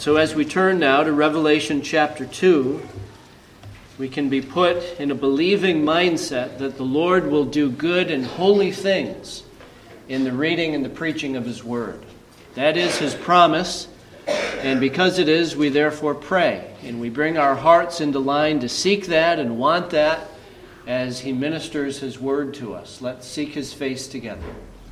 So as we turn now to Revelation chapter 2, we can be put in a believing mindset that the Lord will do good and holy things in the reading and the preaching of His Word. That is His promise, and because it is, we therefore pray, and we bring our hearts into line to seek that and want that as He ministers His Word to us. Let's seek His face together.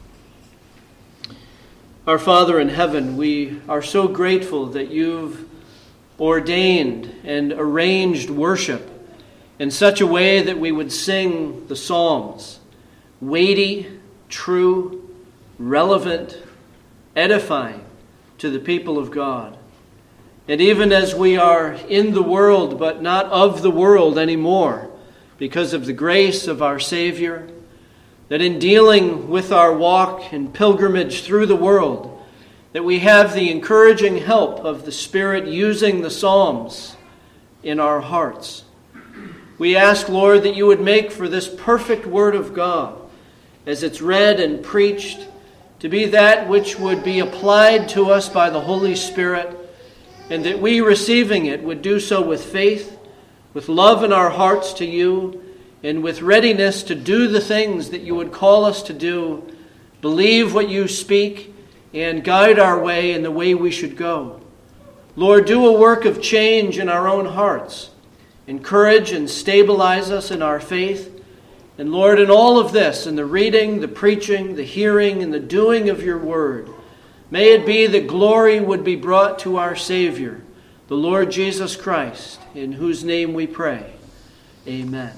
Our Father in heaven, we are so grateful that You've ordained and arranged worship in such a way that we would sing the Psalms, weighty, true, relevant, edifying to the people of God. And even as we are in the world, but not of the world anymore, because of the grace of our Savior, that in dealing with our walk and pilgrimage through the world, that we have the encouraging help of the Spirit using the Psalms in our hearts. We ask, Lord, that You would make for this perfect Word of God, as it's read and preached, to be that which would be applied to us by the Holy Spirit, and that we, receiving it, would do so with faith, with love in our hearts to You, and with readiness to do the things that You would call us to do, believe what You speak, and guide our way in the way we should go. Lord, do a work of change in our own hearts. Encourage and stabilize us in our faith. And Lord, in all of this, in the reading, the preaching, the hearing, and the doing of Your Word, may it be that glory would be brought to our Savior, the Lord Jesus Christ, in whose name we pray. Amen.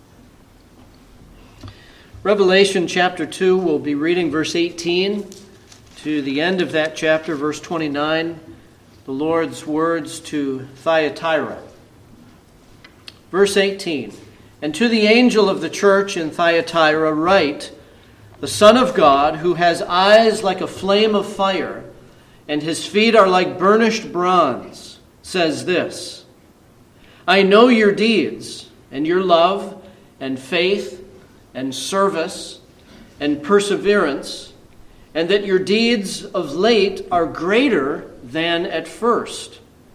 Revelation chapter 2, we'll be reading verse 18 to the end of that chapter, verse 29, the Lord's words to Thyatira. Verse 18, "And to the angel of the church in Thyatira write, the Son of God, who has eyes like a flame of fire, and His feet are like burnished bronze, says this: I know your deeds, and your love, and faith, and service, and perseverance, and that your deeds of late are greater than at first.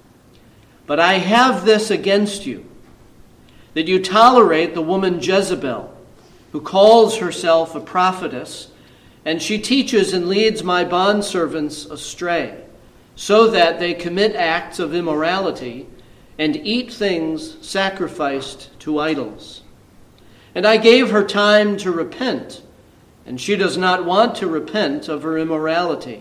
But I have this against you, that you tolerate the woman Jezebel, who calls herself a prophetess, and she teaches and leads my bondservants astray, so that they commit acts of immorality and eat things sacrificed to idols. And I gave her time to repent, and she does not want to repent of her immorality.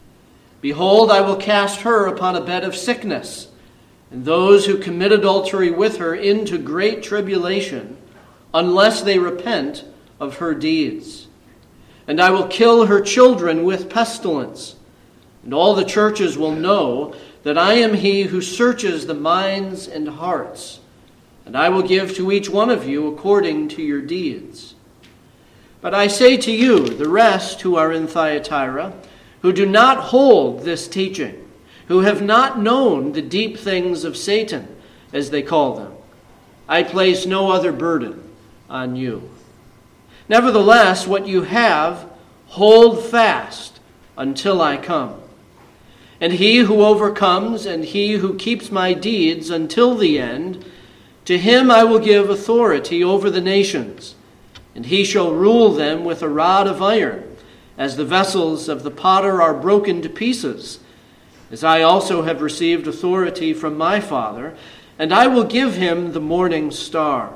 Behold, I will cast her upon a bed of sickness, and those who commit adultery with her into great tribulation, unless they repent of her deeds. And I will kill her children with pestilence, and all the churches will know that I am He who searches the minds and hearts, and I will give to each one of you according to your deeds. But I say to you, the rest who are in Thyatira, who do not hold this teaching, who have not known the deep things of Satan, as they call them, I place no other burden on you. Nevertheless, what you have, hold fast until I come. And he who overcomes, and he who keeps my deeds until the end, to him I will give authority over the nations, and he shall rule them with a rod of iron, as the vessels of the potter are broken to pieces, as I also have received authority from my Father, and I will give him the morning star.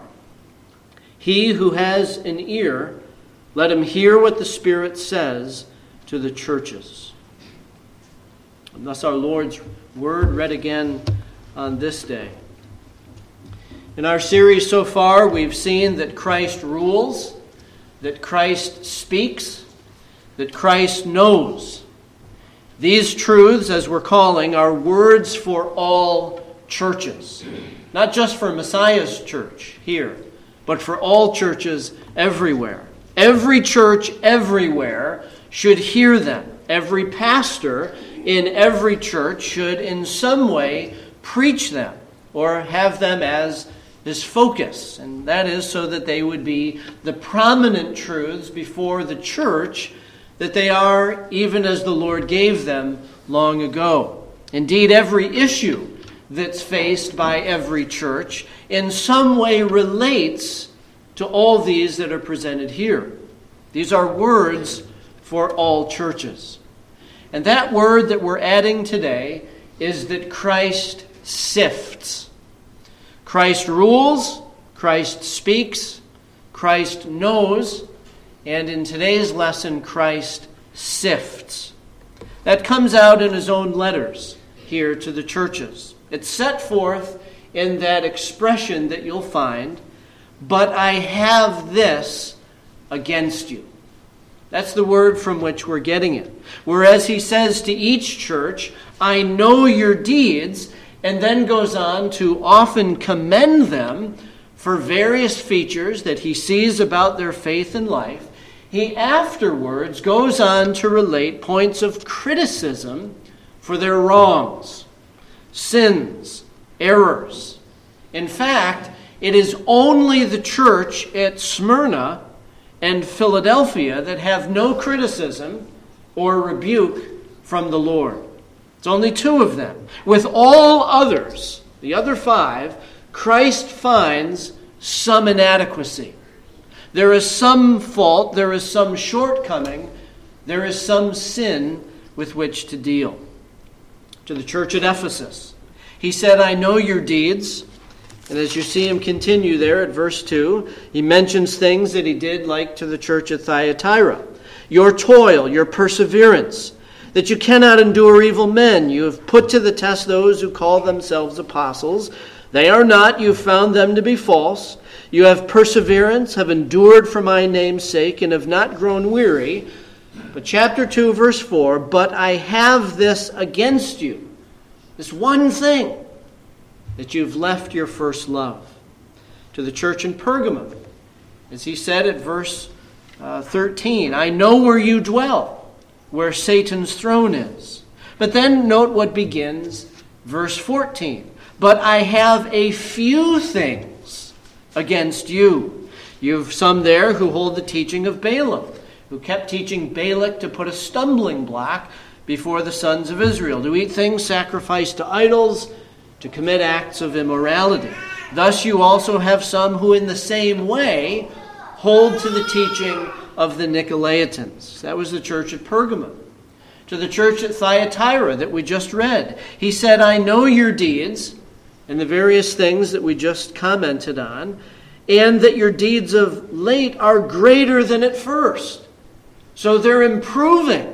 He who has an ear, let him hear what the Spirit says to the churches." And thus our Lord's word read again on this day. In our series so far, we've seen that Christ rules, that Christ speaks, that Christ knows. These truths, as we're calling, are words for all churches. Not just for Messiah's church here, but for all churches everywhere. Every church everywhere should hear them. Every pastor in every church should in some way preach them or have them as his focus. And that is so that they would be the prominent truths before the church that they are, even as the Lord gave them long ago. Indeed, every issue that's faced by every church in some way relates to all these that are presented here. These are words for all churches. And that word that we're adding today is that Christ sifts. Christ rules, Christ speaks, Christ knows, and in today's lesson, Christ sifts. That comes out in his own letters here to the churches. It's set forth in that expression that you'll find, "But I have this against you." That's the word from which we're getting it. Whereas he says to each church, "I know your deeds," and then goes on to often commend them for various features that he sees about their faith and life, he afterwards goes on to relate points of criticism for their wrongs, sins, errors. In fact, it is only the church at Smyrna and Philadelphia that have no criticism or rebuke from the Lord. It's only two of them. With all others, the other five, Christ finds some inadequacy. There is some fault, there is some shortcoming, there is some sin with which to deal. To the church at Ephesus, he said, "I know your deeds." And as you see him continue there at verse 2, he mentions things that he did like to the church at Thyatira. "Your toil, your perseverance, that you cannot endure evil men. You have put to the test those who call themselves apostles. They are not, you have found them to be false. You have perseverance, have endured for my name's sake, and have not grown weary." But chapter 2, verse 4, "But I have this against you," this one thing, that you've left your first love. To the church in Pergamum, as he said at verse 13, "I know where you dwell, where Satan's throne is." But then note what begins verse 14. "But I have a few things against you." You've some there who hold the teaching of Balaam, who kept teaching Balak to put a stumbling block before the sons of Israel, to eat things sacrificed to idols, to commit acts of immorality. Thus you also have some who in the same way hold to the teaching of the Nicolaitans. That was the church at Pergamum. To the church at Thyatira that we just read, he said, "I know your deeds," and the various things that we just commented on, "and that your deeds of late are greater than at first." So they're improving.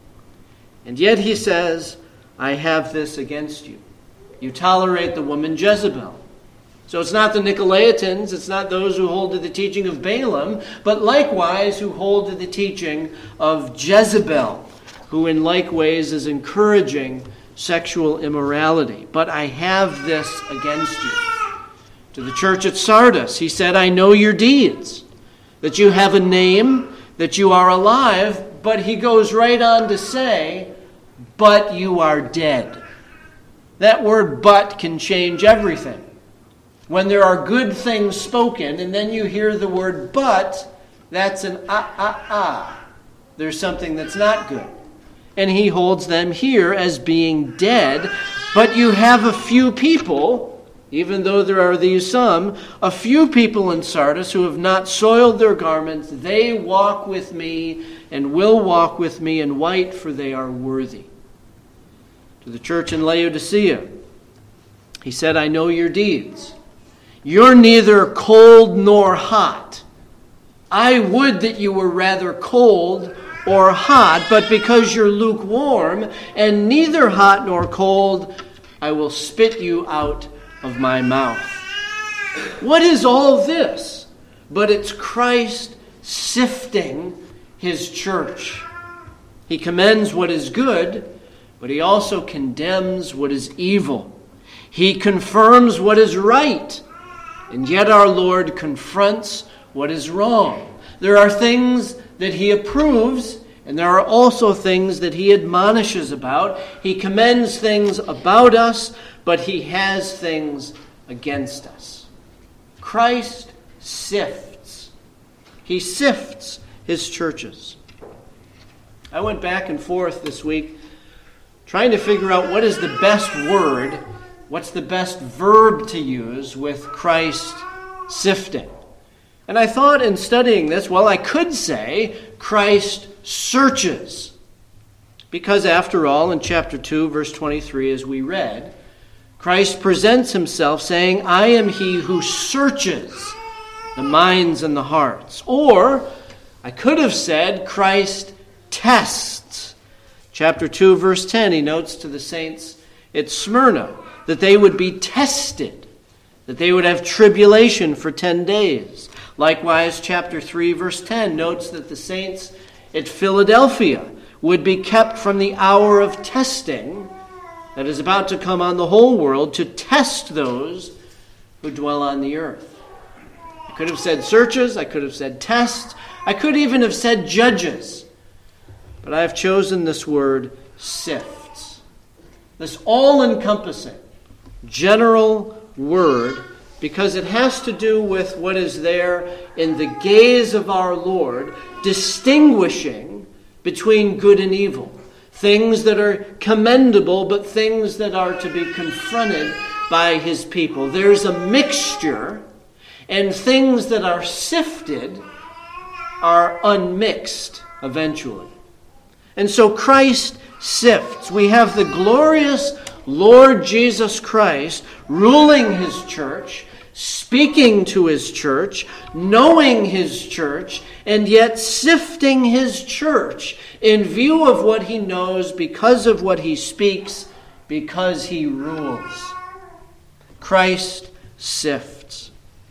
And yet he says, "I have this against you. You tolerate the woman Jezebel." So it's not the Nicolaitans, it's not those who hold to the teaching of Balaam, but likewise who hold to the teaching of Jezebel, who in like ways is encouraging sexual immorality. "But I have this against you." To the church at Sardis, he said, "I know your deeds, that you have a name, that you are alive," but he goes right on to say, "But you are dead." That word "but" can change everything. When there are good things spoken, and then you hear the word "but," that's an There's something that's not good. And he holds them here as being dead, but you have a few people, even though there are these some, a few people in Sardis who have not soiled their garments. They walk with me and will walk with me in white, for they are worthy. To the church in Laodicea, he said, "I know your deeds. You're neither cold nor hot. I would that you were rather cold or hot, but because you're lukewarm and neither hot nor cold, I will spit you out of my mouth." What is all this? But it's Christ sifting his church. He commends what is good, but he also condemns what is evil. He confirms what is right, and yet our Lord confronts what is wrong. There are things that he approves, and there are also things that he admonishes about. He commends things about us, but he has things against us. Christ sifts. He sifts his churches. I went back and forth this week trying to figure out what is the best word, what's the best verb to use with Christ sifting. And I thought in studying this, well, I could say Christ searches. Because after all, in chapter 2, verse 23, as we read, Christ presents himself saying, I am he who searches the minds and the hearts. Or I could have said Christ tests. Chapter 2, verse 10, he notes to the saints at Smyrna that they would be tested, that they would have tribulation for 10 days. Likewise, chapter 3, verse 10 notes that the saints at Philadelphia would be kept from the hour of testing that is about to come on the whole world to test those who dwell on the earth. I could have said searches, I could have said tests, I could even have said judges. But I have chosen this word sifts. This all-encompassing, general word, because it has to do with what is there in the gaze of our Lord, distinguishing between good and evil. Things that are commendable, but things that are to be confronted by his people. There's a mixture, and things that are sifted are unmixed eventually. And so Christ sifts. We have the glorious Lord Jesus Christ ruling his church, speaking to his church, knowing his church, and yet sifting his church in view of what he knows, because of what he speaks, because he rules. Christ sifts.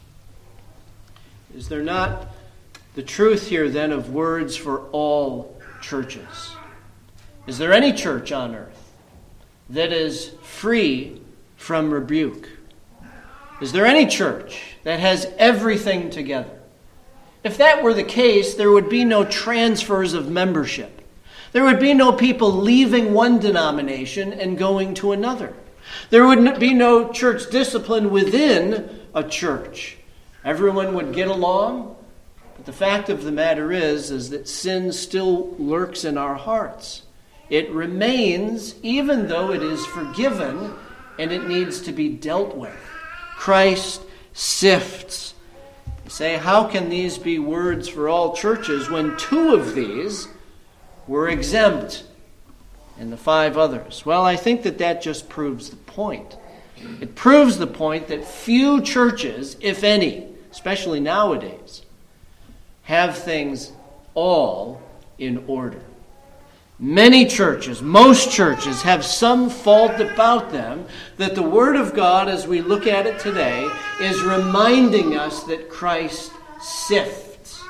Is there not the truth here then of words for all churches? Is there any church on earth that is free from rebuke? Is there any church that has everything together? If that were the case, there would be no transfers of membership. There would be no people leaving one denomination and going to another. There would be no church discipline within a church. Everyone would get along. But the fact of the matter is that sin still lurks in our hearts. It remains, even though it is forgiven, and it needs to be dealt with. Christ sifts. You say, how can these be words for all churches when 2 of these were exempt and the 5 others? Well, I think that just proves the point. It proves the point that few churches, if any, especially nowadays, have things all in order. Many churches, most churches, have some fault about them that the Word of God, as we look at it today, is reminding us that Christ sifts.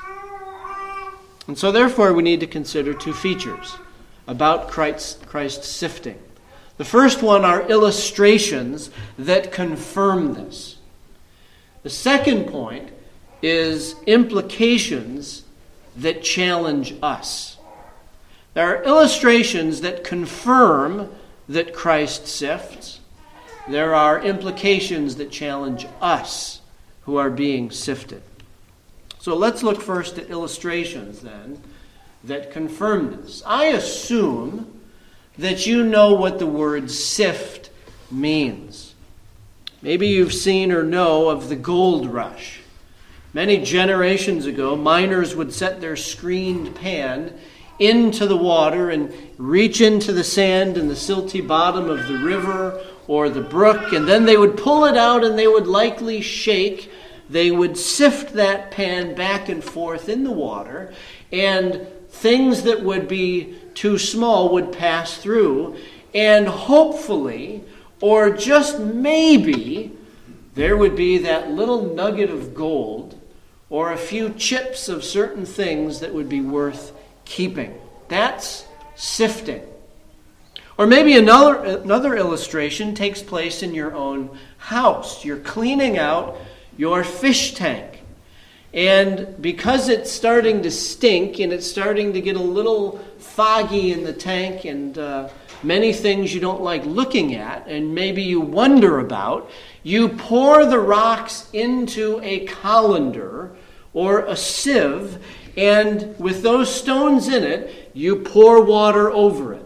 And so therefore we need to consider 2 features about Christ sifting. The first one are illustrations that confirm this. The second point is implications that challenge us. There are illustrations that confirm that Christ sifts. There are implications that challenge us who are being sifted. So let's look first at illustrations then that confirm this. I assume that you know what the word sift means. Maybe you've seen or know of the gold rush. Many generations ago, miners would set their screened pan into the water and reach into the sand and the silty bottom of the river or the brook, and then they would pull it out and they would likely shake. They would sift that pan back and forth in the water, and things that would be too small would pass through, and hopefully, or just maybe, there would be that little nugget of gold or a few chips of certain things that would be worth keeping. That's sifting. Or maybe another illustration takes place in your own house. You're cleaning out your fish tank. And because it's starting to stink and it's starting to get a little foggy in the tank and many things you don't like looking at and maybe you wonder about, you pour the rocks into a colander or a sieve, and with those stones in it, you pour water over it.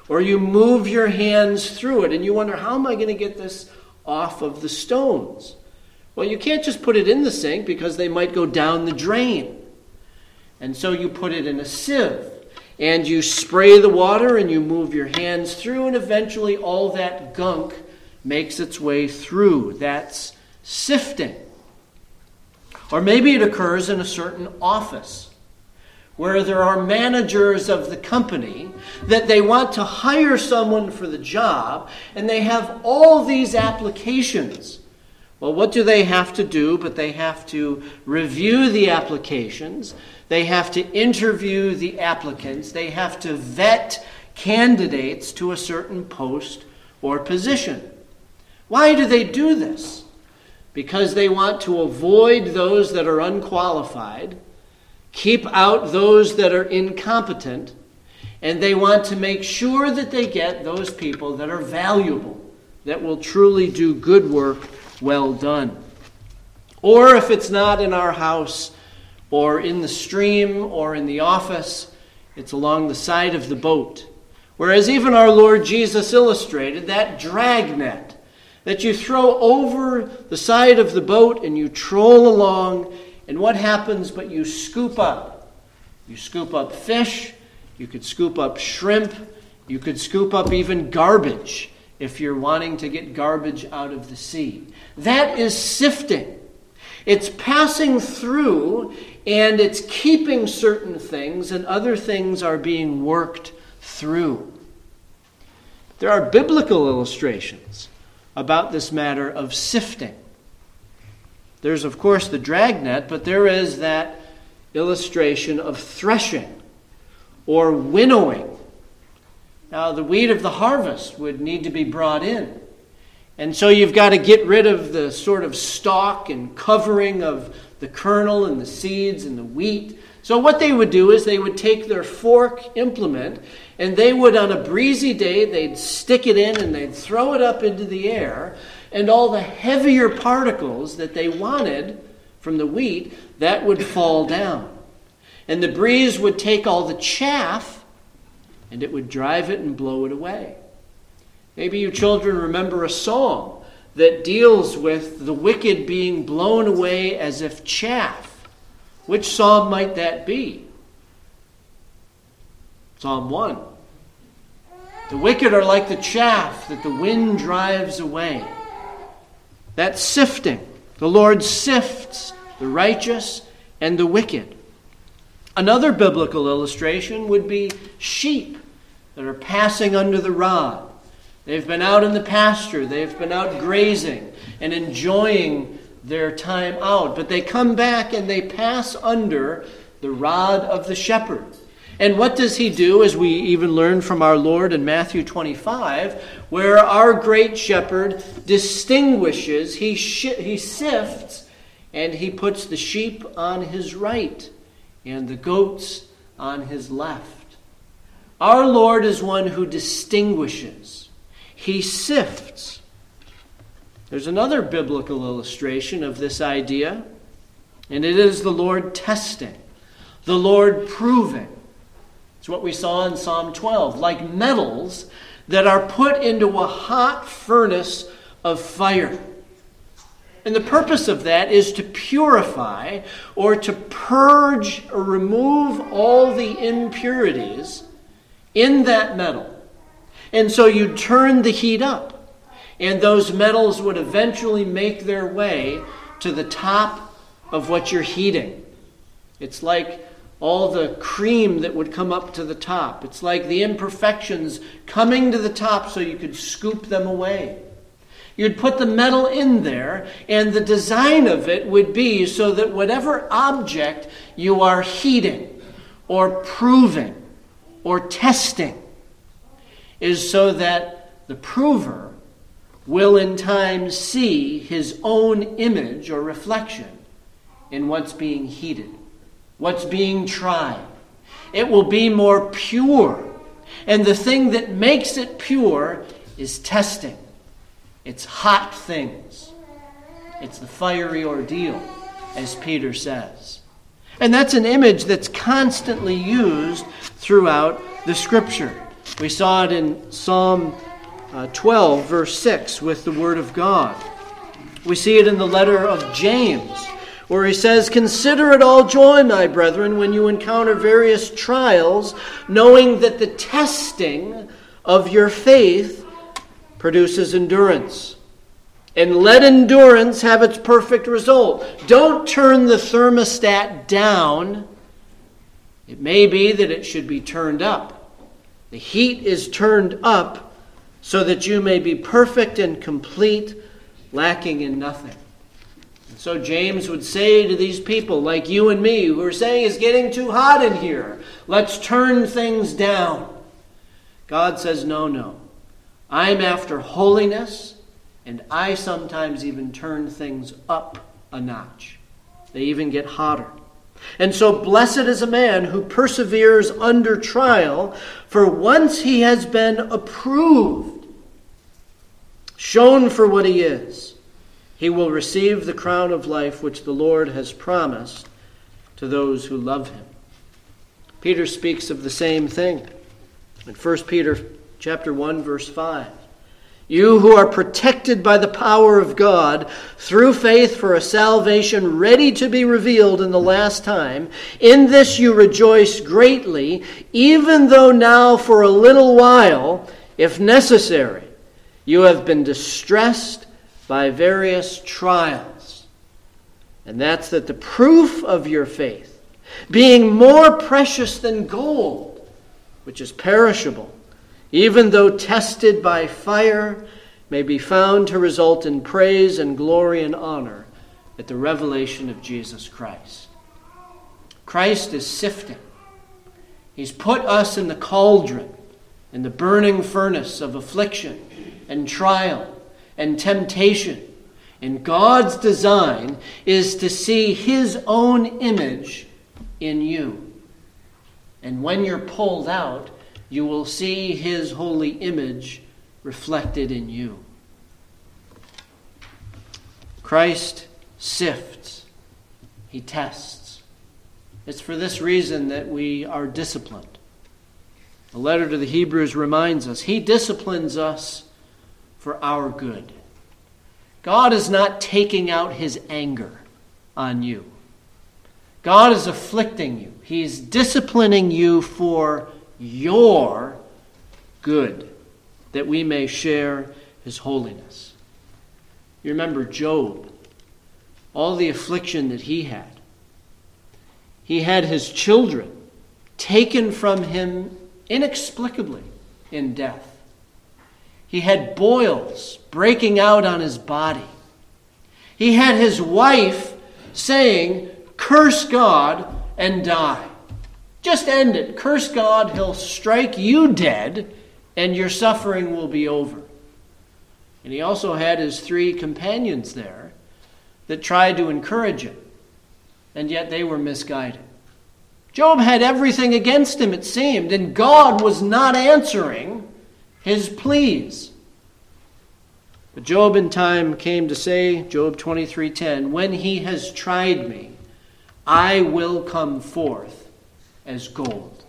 Or you move your hands through it and you wonder, how am I going to get this off of the stones? Well, you can't just put it in the sink because they might go down the drain. And so you put it in a sieve and you spray the water and you move your hands through, and eventually all that gunk makes its way through. That's sifting. Or maybe it occurs in a certain office where there are managers of the company that they want to hire someone for the job, and they have all these applications. Well, what do they have to do? But they have to review the applications. They have to interview the applicants. They have to vet candidates to a certain post or position. Why do they do this? Because they want to avoid those that are unqualified, keep out those that are incompetent, and they want to make sure that they get those people that are valuable, that will truly do good work well done. Or if it's not in our house, or in the stream, or in the office, it's along the side of the boat. Whereas even our Lord Jesus illustrated that dragnet that you throw over the side of the boat and you troll along, and what happens but you scoop up. You scoop up fish, you could scoop up shrimp, you could scoop up even garbage if you're wanting to get garbage out of the sea. That is sifting. It's passing through and it's keeping certain things, and other things are being worked through. There are biblical illustrations about this matter of sifting. There's, of course, the dragnet, but there is that illustration of threshing or winnowing. Now, the wheat of the harvest would need to be brought in. And so you've got to get rid of the sort of stalk and covering of the kernel and the seeds and the wheat. So what they would do is they would take their fork implement and they would, on a breezy day, they'd stick it in and they'd throw it up into the air, and all the heavier particles that they wanted from the wheat, that would fall down. And the breeze would take all the chaff and it would drive it and blow it away. Maybe you children remember a song that deals with the wicked being blown away as if chaff. Which psalm might that be? Psalm 1. The wicked are like the chaff that the wind drives away. That's sifting. The Lord sifts the righteous and the wicked. Another biblical illustration would be sheep that are passing under the rod. They've been out in the pasture. They've been out grazing and enjoying their time out. But they come back and they pass under the rod of the shepherd. And what does he do, as we even learn from our Lord in Matthew 25, where our great shepherd distinguishes, he sifts, and he puts the sheep on his right and the goats on his left. Our Lord is one who distinguishes. He sifts. There's another biblical illustration of this idea, and it is the Lord testing, the Lord proving. It's what we saw in Psalm 12, like metals that are put into a hot furnace of fire. And the purpose of that is to purify or to purge or remove all the impurities in that metal. And so you turn the heat up, and those metals would eventually make their way to the top of what you're heating. It's like all the cream that would come up to the top. It's like the imperfections coming to the top so you could scoop them away. You'd put the metal in there, and the design of it would be so that whatever object you are heating or proving or testing is so that the prover will in time see his own image or reflection in what's being heated, what's being tried. It will be more pure. And the thing that makes it pure is testing. It's hot things. It's the fiery ordeal, as Peter says. And that's an image that's constantly used throughout the Scripture. We saw it in Psalm 12, verse 6, with the Word of God. We see it in the letter of James, where he says, "Consider it all joy, my brethren, when you encounter various trials, knowing that the testing of your faith produces endurance. And let endurance have its perfect result." Don't turn the thermostat down. It may be that it should be turned up. The heat is turned up so that you may be perfect and complete, lacking in nothing. And so James would say to these people like you and me who are saying it's getting too hot in here, let's turn things down. God says, no. I'm after holiness, and I sometimes even turn things up a notch. They even get hotter. And so blessed is a man who perseveres under trial, for once he has been approved, shown for what he is, he will receive the crown of life which the Lord has promised to those who love him. Peter speaks of the same thing in 1 Peter chapter 1, verse 5. You who are protected by the power of God through faith for a salvation ready to be revealed in the last time, in this you rejoice greatly, even though now for a little while, if necessary, you have been distressed by various trials. And that's that the proof of your faith, being more precious than gold, which is perishable, even though tested by fire, may be found to result in praise and glory and honor at the revelation of Jesus Christ. Christ is sifting. He's put us in the cauldron, in the burning furnace of affliction and trial and temptation. And God's design is to see his own image in you. And when you're pulled out, you will see his holy image reflected in you. Christ sifts. He tests. It's for this reason that we are disciplined. The letter to the Hebrews reminds us, he disciplines us for our good. God is not taking out his anger on you. God is afflicting you. He's disciplining you for your good, that we may share his holiness. You remember Job, all the affliction that he had. He had his children taken from him inexplicably in death. He had boils breaking out on his body. He had his wife saying, "Curse God and die. Just end it. Curse God, he'll strike you dead, and your suffering will be over." And he also had his 3 companions there that tried to encourage him, and yet they were misguided. Job had everything against him, it seemed, and God was not answering his pleas. But Job in time came to say, Job 23:10, "When he has tried me, I will come forth as gold."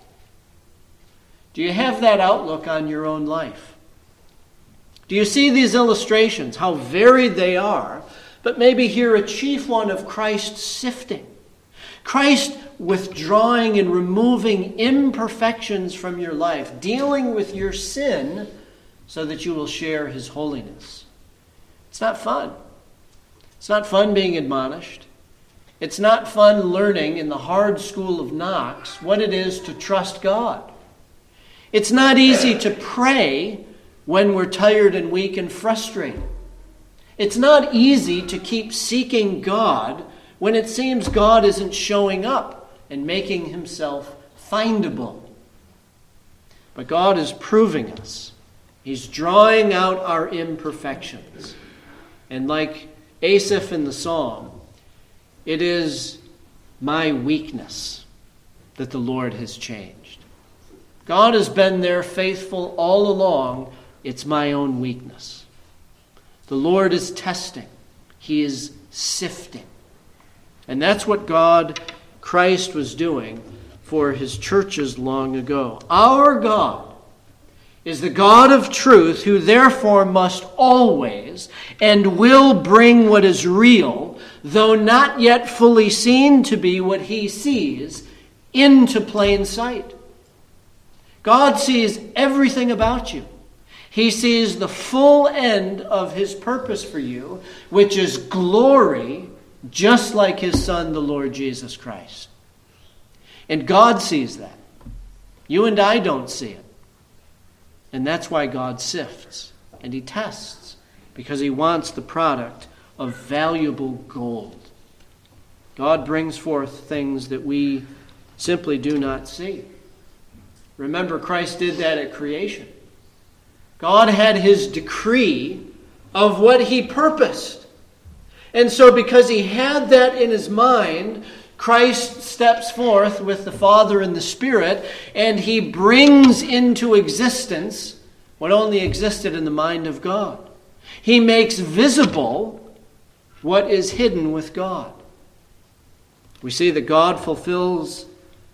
Do you have that outlook on your own life? Do you see these illustrations, how varied they are, but maybe here a chief one of Christ sifting? Christ withdrawing and removing imperfections from your life, dealing with your sin so that you will share his holiness. It's not fun. It's not fun being admonished. It's not fun learning in the hard school of Knox what it is to trust God. It's not easy to pray when we're tired and weak and frustrated. It's not easy to keep seeking God when it seems God isn't showing up and making himself findable. But God is proving us. He's drawing out our imperfections. And like Asaph in the psalm, it is my weakness that the Lord has changed. God has been there faithful all along. It's my own weakness. The Lord is testing. He is sifting. And that's what Christ was doing for his churches long ago. Our God is the God of truth, who therefore must always and will bring what is real, though not yet fully seen to be what he sees, into plain sight. God sees everything about you. He sees the full end of his purpose for you, which is glory, just like his Son, the Lord Jesus Christ. And God sees that. You and I don't see it. And that's why God sifts and he tests, because he wants the product of valuable gold. God brings forth things that we simply do not see. Remember, Christ did that at creation. God had his decree of what he purposed. And so because he had that in his mind, Christ steps forth with the Father and the Spirit, and he brings into existence what only existed in the mind of God. He makes visible what is hidden with God. We see that God fulfills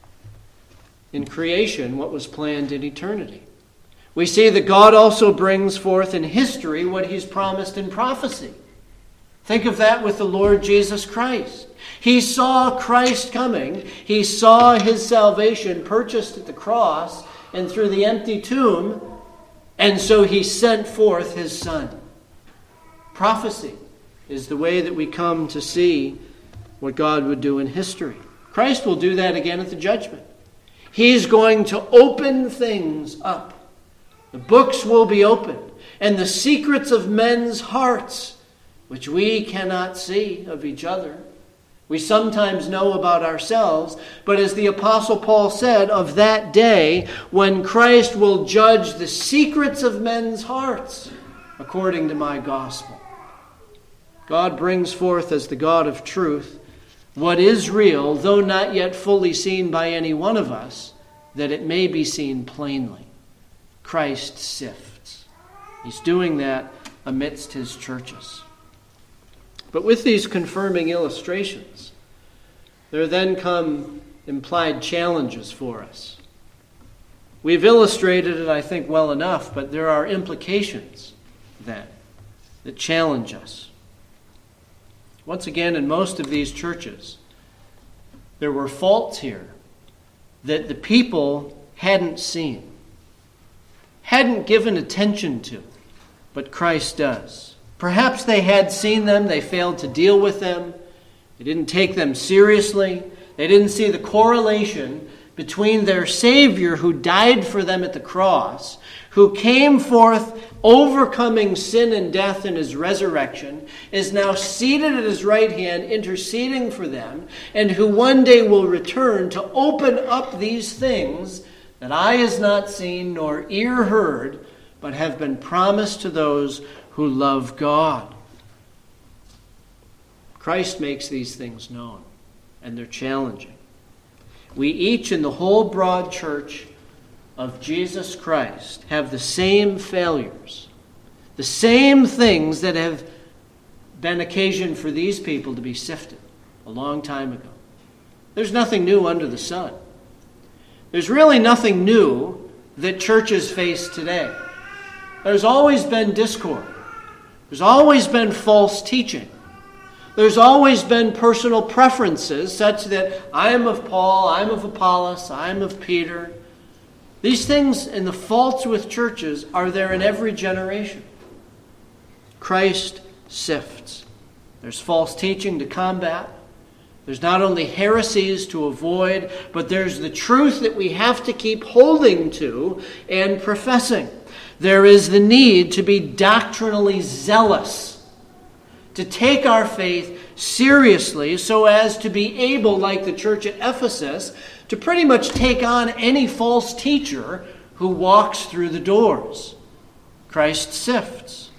in creation what was planned in eternity. We see that God also brings forth in history what he's promised in prophecy. Think of that with the Lord Jesus Christ. He saw Christ coming. He saw his salvation purchased at the cross and through the empty tomb. And so he sent forth his Son. Prophecy is the way that we come to see what God would do in history. Christ will do that again at the judgment. He's going to open things up. The books will be opened, and the secrets of men's hearts, which we cannot see of each other, we sometimes know about ourselves, but as the Apostle Paul said, of that day when Christ will judge the secrets of men's hearts according to my gospel. God brings forth as the God of truth what is real, though not yet fully seen by any one of us, that it may be seen plainly. Christ sifts. He's doing that amidst his churches. But with these confirming illustrations, there then come implied challenges for us. We've illustrated it, I think, well enough, but there are implications then that challenge us. Once again, in most of these churches, there were faults here that the people hadn't seen, hadn't given attention to, but Christ does. Perhaps they had seen them, they failed to deal with them, they didn't take them seriously, they didn't see the correlation between their Savior who died for them at the cross, who came forth overcoming sin and death in his resurrection, is now seated at his right hand interceding for them, and who one day will return to open up these things that eye has not seen nor ear heard, but have been promised to those who love God. Christ makes these things known, and they're challenging. We each in the whole broad church of Jesus Christ have the same failures, the same things that have been occasion for these people to be sifted a long time ago. There's nothing new under the sun. There's really nothing new that churches face today. There's always been discord. There's always been false teaching. There's always been personal preferences such that I am of Paul, I'm of Apollos, I'm of Peter. These things and the faults with churches are there in every generation. Christ sifts. There's false teaching to combat. There's not only heresies to avoid, but there's the truth that we have to keep holding to and professing. There is the need to be doctrinally zealous, to take our faith seriously so as to be able, like the church at Ephesus, to pretty much take on any false teacher who walks through the doors. Christ sifts.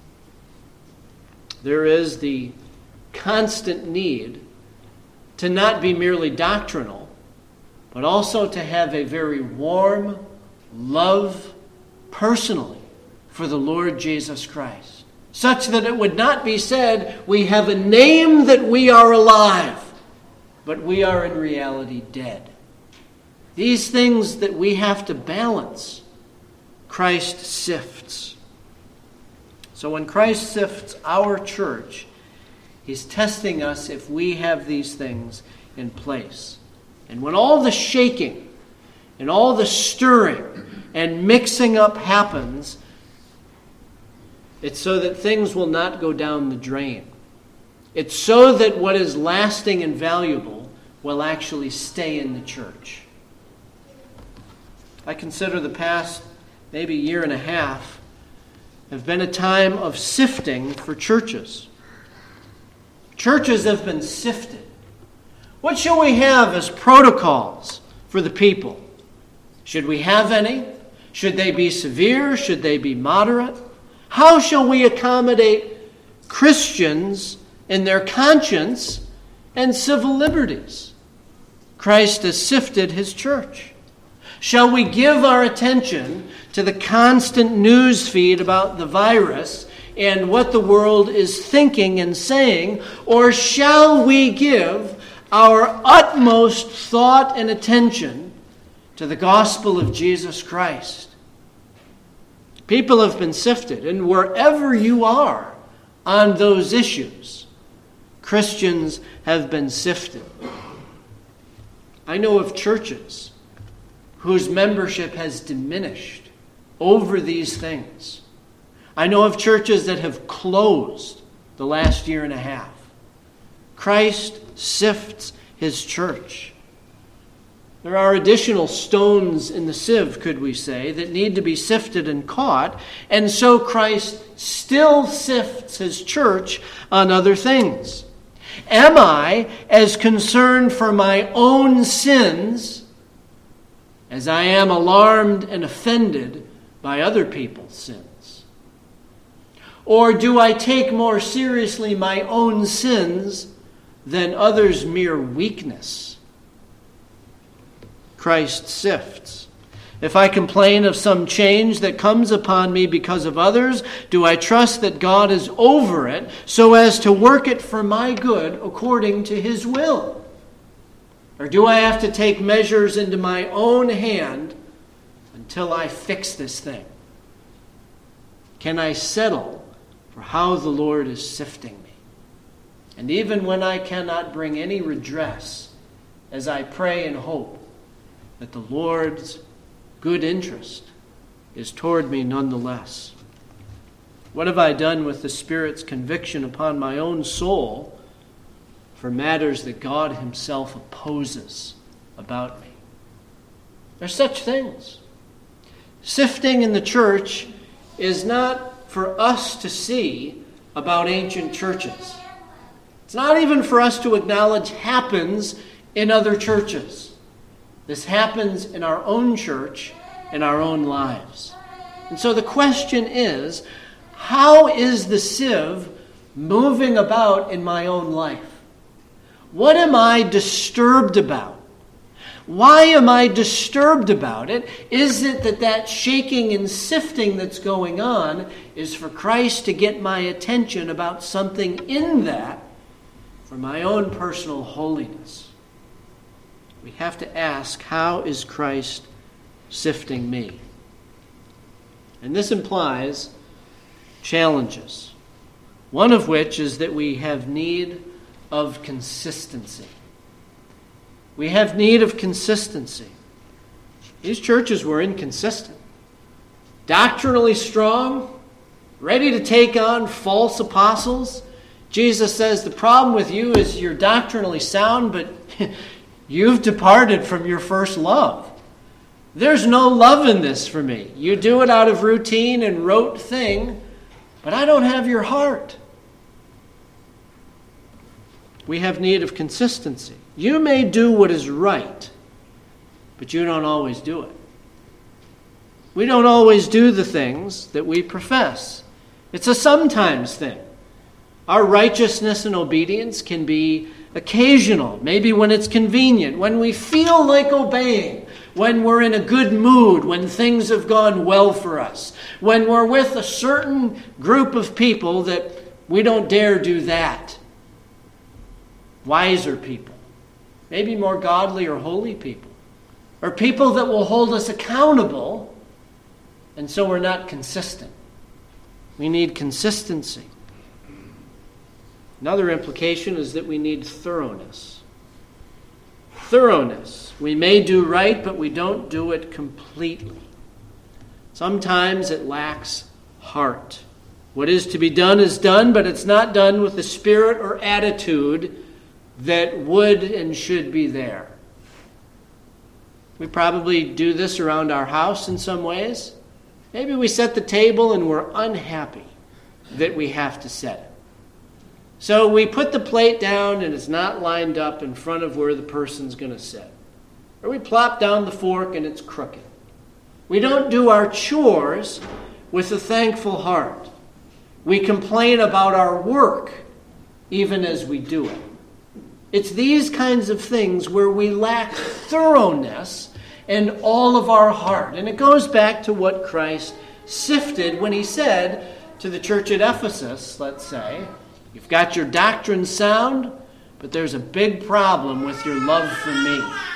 There is the constant need to not be merely doctrinal, but also to have a very warm love personally for the Lord Jesus Christ, such that it would not be said, we have a name that we are alive, but we are in reality dead. These things that we have to balance Christ sifts. So when Christ sifts our church, he's testing us if we have these things in place. And when all the shaking and all the stirring and mixing up happens, it's so that things will not go down the drain. It's so that what is lasting and valuable will actually stay in the church. I consider the past maybe year and a half have been a time of sifting for churches. Churches have been sifted. What shall we have as protocols for the people? Should we have any? Should they be severe? Should they be moderate? How shall we accommodate Christians in their conscience and civil liberties? Christ has sifted his church. Shall we give our attention to the constant news feed about the virus and what the world is thinking and saying, or shall we give our utmost thought and attention to the gospel of Jesus Christ? People have been sifted, and wherever you are on those issues, Christians have been sifted. I know of churches whose membership has diminished over these things. I know of churches that have closed the last year and a half. Christ sifts his church. There are additional stones in the sieve, could we say, that need to be sifted and caught, and so Christ still sifts his church on other things. Am I as concerned for my own sins as I am alarmed and offended by other people's sins? Or do I take more seriously my own sins than others' mere weakness? Christ sifts. If I complain of some change that comes upon me because of others, do I trust that God is over it so as to work it for my good according to his will? Or do I have to take measures into my own hand until I fix this thing? Can I settle for how the Lord is sifting me? And even when I cannot bring any redress, as I pray and hope that the Lord's good interest is toward me nonetheless. What have I done with the Spirit's conviction upon my own soul for matters that God himself opposes about me? There's such things. Sifting in the church is not for us to see about ancient churches. It's not even for us to acknowledge happens in other churches. This happens in our own church, in our own lives. And so the question is, how is the sieve moving about in my own life? What am I disturbed about? Why am I disturbed about it? Is it that shaking and sifting that's going on is for Christ to get my attention about something in that for my own personal holiness? We have to ask, how is Christ sifting me? And this implies challenges, one of which is that we have need of consistency. We have need of consistency. These churches were inconsistent, doctrinally strong, ready to take on false apostles. Jesus says the problem with you is you're doctrinally sound, but you've departed from your first love. There's no love in this for me. You do it out of routine and rote thing, but I don't have your heart. We have need of consistency. You may do what is right, but you don't always do it. We don't always do the things that we profess. It's a sometimes thing. Our righteousness and obedience can be occasional, maybe when it's convenient, when we feel like obeying, when we're in a good mood, when things have gone well for us, when we're with a certain group of people that we don't dare do that. Wiser people, maybe more godly or holy people, or people that will hold us accountable and so we're not consistent. We need consistency. Another implication is that we need thoroughness. Thoroughness. We may do right, but we don't do it completely. Sometimes it lacks heart. What is to be done is done, but it's not done with the spirit or attitude that would and should be there. We probably do this around our house in some ways. Maybe we set the table and we're unhappy that we have to set it. So we put the plate down and it's not lined up in front of where the person's going to sit. Or we plop down the fork and it's crooked. We don't do our chores with a thankful heart. We complain about our work even as we do it. It's these kinds of things where we lack thoroughness and all of our heart. And it goes back to what Christ sifted when he said to the church at Ephesus, let's say, you've got your doctrine sound, but there's a big problem with your love for me.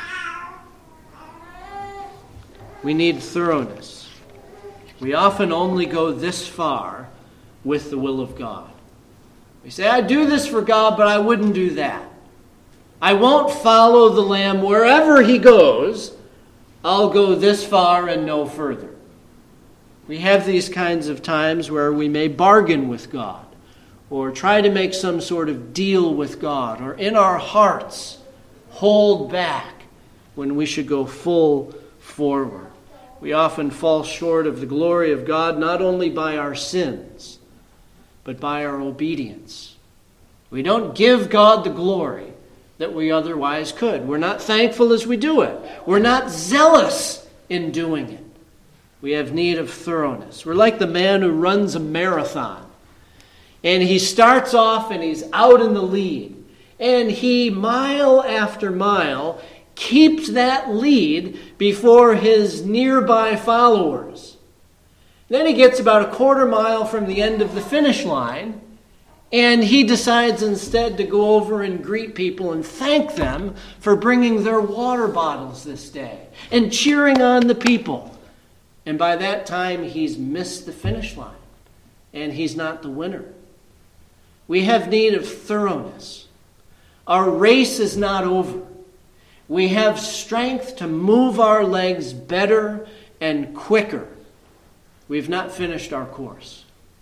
We need thoroughness. We often only go this far with the will of God. We say, I do this for God, but I wouldn't do that. I won't follow the Lamb wherever he goes. I'll go this far and no further. We have these kinds of times where we may bargain with God or try to make some sort of deal with God, or in our hearts hold back when we should go full forward. We often fall short of the glory of God not only by our sins, but by our obedience. We don't give God the glory that we otherwise could. We're not thankful as we do it. We're not zealous in doing it. We have need of thoroughness. We're like the man who runs a marathon. And he starts off and he's out in the lead. And he, mile after mile, keeps that lead before his nearby followers. Then he gets about a quarter mile from the end of the finish line, and he decides instead to go over and greet people and thank them for bringing their water bottles this day and cheering on the people. And by that time, he's missed the finish line, and he's not the winner. We have need of thoroughness. Our race is not over. We have strength to move our legs better and quicker. We've not finished our course.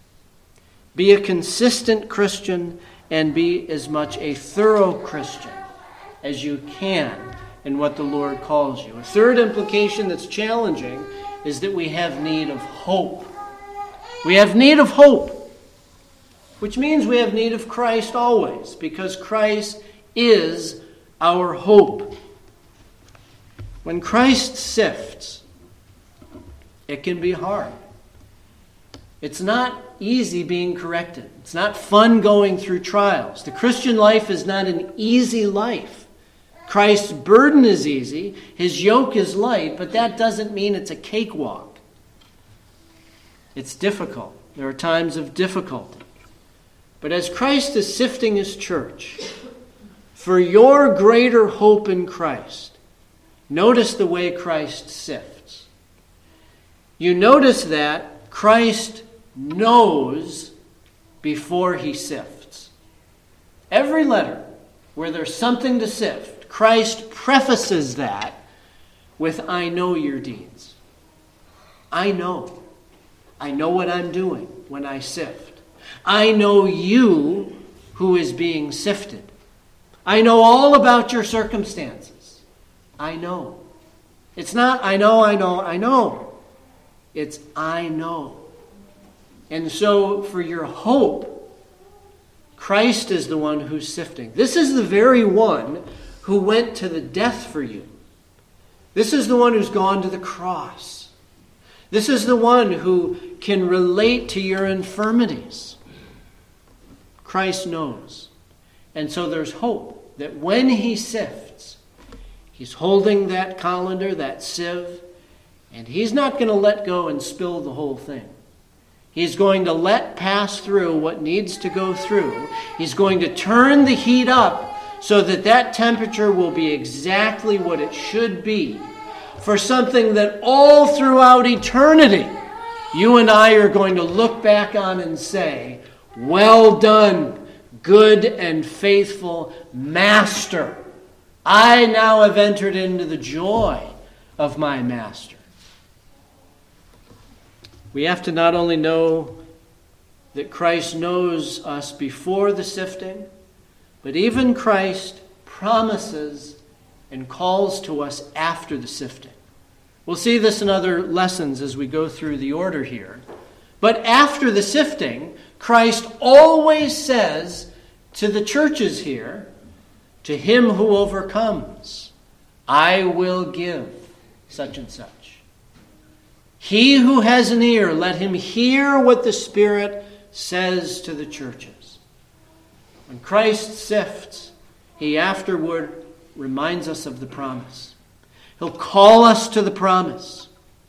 Be a consistent Christian and be as much a thorough Christian as you can in what the Lord calls you. A third implication that's challenging is that we have need of hope. We have need of hope, which means we have need of Christ always, because Christ is our hope. When Christ sifts, it can be hard. It's not easy being corrected. It's not fun going through trials. The Christian life is not an easy life. Christ's burden is easy, his yoke is light, but that doesn't mean it's a cakewalk. It's difficult. There are times of difficulty. But as Christ is sifting his church, for your greater hope in Christ, notice the way Christ sifts. You notice that Christ knows before he sifts. Every letter where there's something to sift, Christ prefaces that with, I know your deeds. I know. I know what I'm doing when I sift. I know you who is being sifted. I know all about your circumstances. I know. It's not, I know. It's, I know. And so, for your hope, Christ is the one who's sifting. This is the very one who went to the death for you. This is the one who's gone to the cross. This is the one who can relate to your infirmities. Christ knows. And so there's hope that when he sifts, he's holding that colander, that sieve, and he's not going to let go and spill the whole thing. He's going to let pass through what needs to go through. He's going to turn the heat up so that that temperature will be exactly what it should be for something that all throughout eternity you and I are going to look back on and say, "Well done, good and faithful master. I now have entered into the joy of my master." We have to not only know that Christ knows us before the sifting, but even Christ promises and calls to us after the sifting. We'll see this in other lessons as we go through the order here. But after the sifting, Christ always says to the churches here, "To him who overcomes, I will give such and such. He who has an ear, let him hear what the Spirit says to the churches." When Christ sifts, he afterward reminds us of the promise. He'll call us to the promise.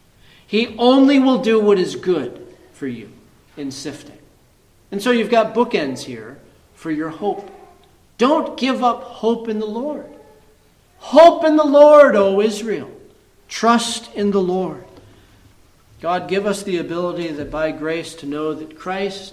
He only will do what is good for you in sifting. And so you've got bookends here for your hope. Don't give up hope in the Lord. Hope in the Lord, O Israel. Trust in the Lord. God, give us the ability that by grace to know that Christ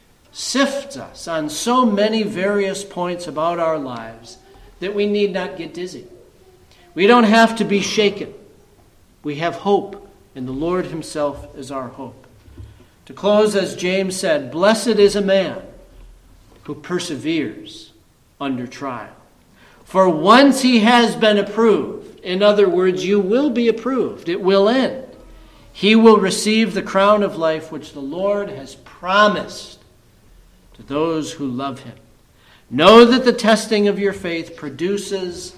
sifts us on so many various points about our lives that we need not get dizzy. We don't have to be shaken. We have hope, and the Lord himself is our hope. To close, as James said, "Blessed is a man who perseveres under trial. For once he has been approved," in other words, you will be approved, it will end, "he will receive the crown of life which the Lord has promised to those who love him. Know that the testing of your faith produces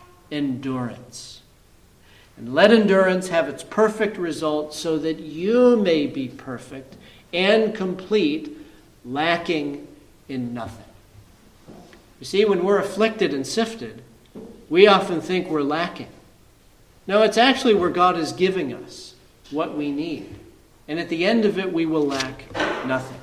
endurance. And let endurance have its perfect result so that you may be perfect and complete, lacking in nothing." You see, when we're afflicted and sifted, we often think we're lacking. No, it's actually where God is giving us what we need. And at the end of it, we will lack nothing.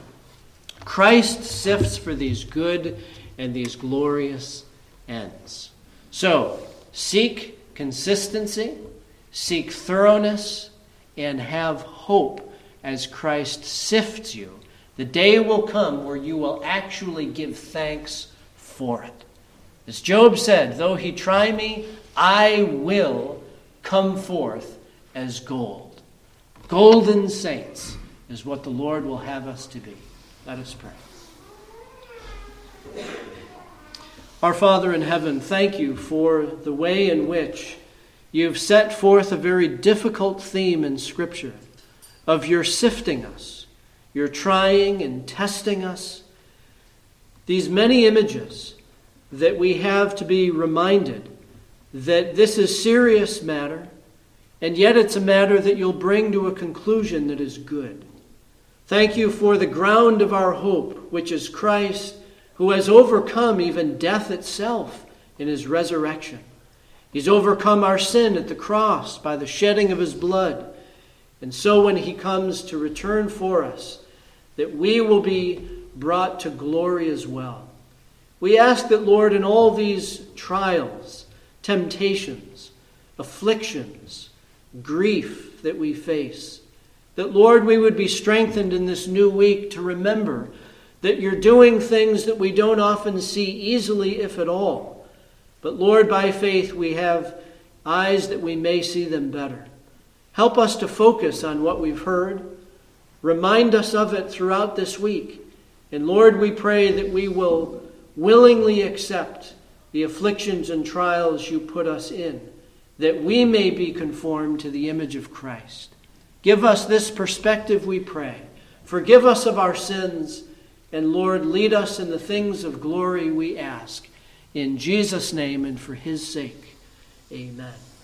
Christ sifts for these good and these glorious ends. So, seek consistency, seek thoroughness, and have hope as Christ sifts you. The day will come where you will actually give thanks for it. As Job said, "Though he try me, I will come forth as gold." Golden saints is what the Lord will have us to be. Let us pray. Our Father in heaven, thank you for the way in which you've set forth a very difficult theme in Scripture of your sifting us, your trying and testing us. These many images that we have to be reminded that this is serious matter, and yet it's a matter that you'll bring to a conclusion that is good. Thank you for the ground of our hope, which is Christ, who has overcome even death itself in his resurrection. He's overcome our sin at the cross by the shedding of his blood. And so when he comes to return for us, that we will be brought to glory as well. We ask that, Lord, in all these trials, temptations, afflictions, grief that we face, that, Lord, we would be strengthened in this new week to remember that you're doing things that we don't often see easily, if at all. But, Lord, by faith we have eyes that we may see them better. Help us to focus on what we've heard. Remind us of it throughout this week. And, Lord, we pray that we will willingly accept the afflictions and trials you put us in, that we may be conformed to the image of Christ. Give us this perspective, we pray. Forgive us of our sins, and Lord, lead us in the things of glory we ask. In Jesus' name and for his sake, amen.